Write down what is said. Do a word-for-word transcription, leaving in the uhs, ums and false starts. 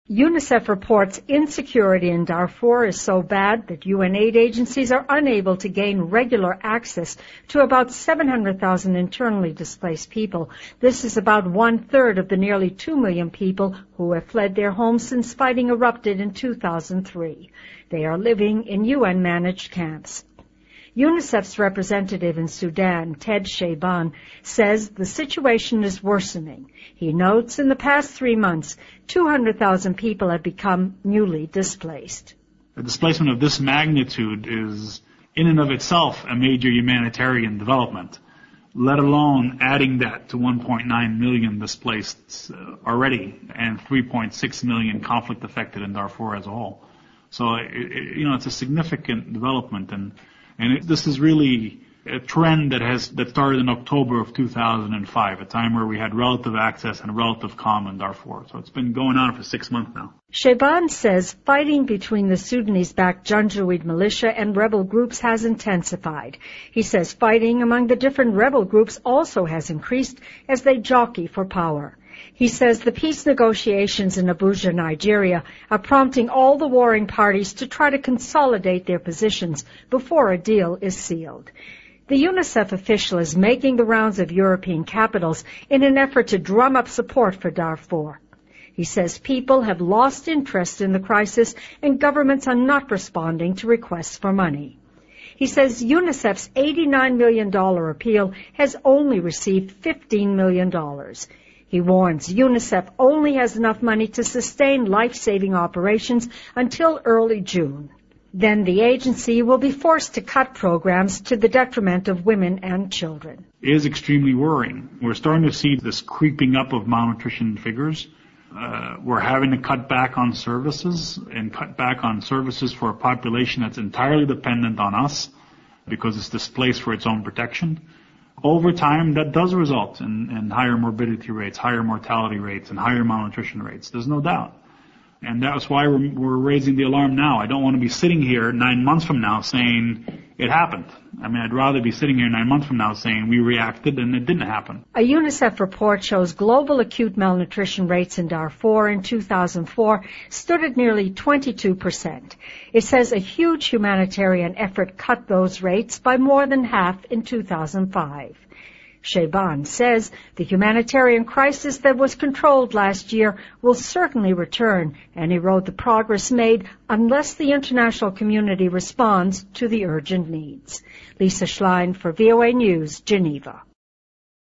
UNICEF reports insecurity in Darfur is so bad that U N aid agencies are unable to gain regular access to about seven hundred thousand internally displaced people. This is about one-third of the nearly two million people who have fled their homes since fighting erupted in two thousand three. They are living in U N-managed camps. UNICEF's representative in Sudan, Ted Shaban, says the situation is worsening. He notes in the past three months, two hundred thousand people have become newly displaced. A displacement of this magnitude is, in and of itself, a major humanitarian development, let alone adding that to one point nine million displaced uh, already and three point six million conflict affected in Darfur as a whole. So, it, it, you know, it's a significant development, and And it, this is really a trend that has that started in October of two thousand five, a time where we had relative access and relative calm in Darfur. So it's been going on for six months now. Shaban says fighting between the Sudanese-backed Janjaweed militia and rebel groups has intensified. He says fighting among the different rebel groups also has increased as they jockey for power. He says the peace negotiations in Abuja, Nigeria, are prompting all the warring parties to try to consolidate their positions before a deal is sealed. The UNICEF official is making the rounds of European capitals in an effort to drum up support for Darfur. He says people have lost interest in the crisis and governments are not responding to requests for money. He says UNICEF's eighty-nine million dollars appeal has only received fifteen million dollars. He warns UNICEF only has enough money to sustain life-saving operations until early June. Then the agency will be forced to cut programs to the detriment of women and children. It is extremely worrying. We're starting to see this creeping up of malnutrition figures. Uh, we're having to cut back on services and cut back on services for a population that's entirely dependent on us because it's displaced for its own protection. Over time, that does result in, in higher morbidity rates, higher mortality rates, and higher malnutrition rates. There's no doubt. And that's why we're, we're raising the alarm now. I don't want to be sitting here nine months from now saying it happened. I mean, I'd rather be sitting here nine months from now saying we reacted and it didn't happen. A UNICEF report shows global acute malnutrition rates in Darfur in two thousand four stood at nearly twenty-two percent. It says a huge humanitarian effort cut those rates by more than half in two thousand five. Shaban says the humanitarian crisis that was controlled last year will certainly return and erode the progress made unless the international community responds to the urgent needs. Lisa Schlein for V O A News, Geneva.